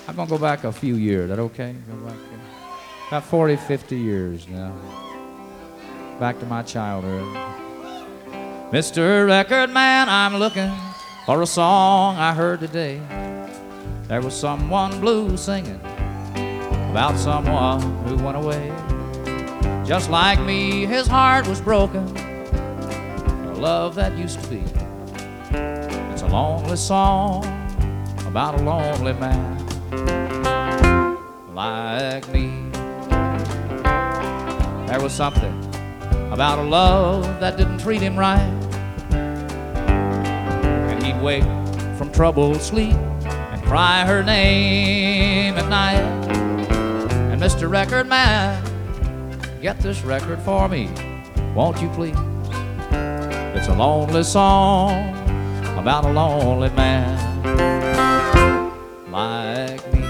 I'm gonna go back a few years. Is that okay? Go back about 40, 50 years now. Back to my childhood. Mr. Record Man, I'm looking for a song I heard today. There was someone blue singing about someone who went away. Just like me, his heart was broken. A love that used to be. It's a lonely song about a lonely man like me. There was something about a love that didn't treat him right, and he'd wake from troubled sleep and cry her name at night. And Mr. Record Man, get this record for me, won't you please? It's a lonely song about a lonely man like me.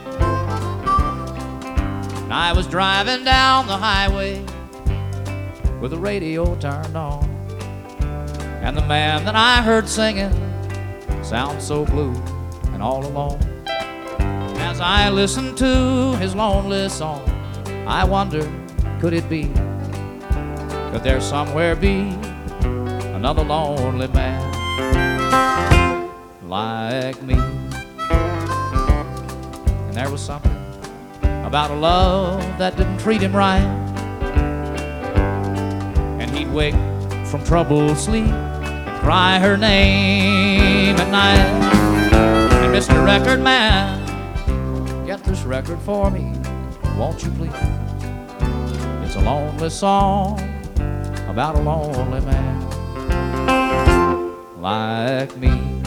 And I was driving down the highway with the radio turned on, and the man that I heard singing sounds so blue and all alone. As I listened to his lonely song, I wondered, could it be? Could there somewhere be another lonely man like me? And there was something about a love that didn't treat him right, and he'd wake from troubled sleep and cry her name at night. And Mr. Record Man, get this record for me, won't you please? It's a lonely song about a lonely man like me.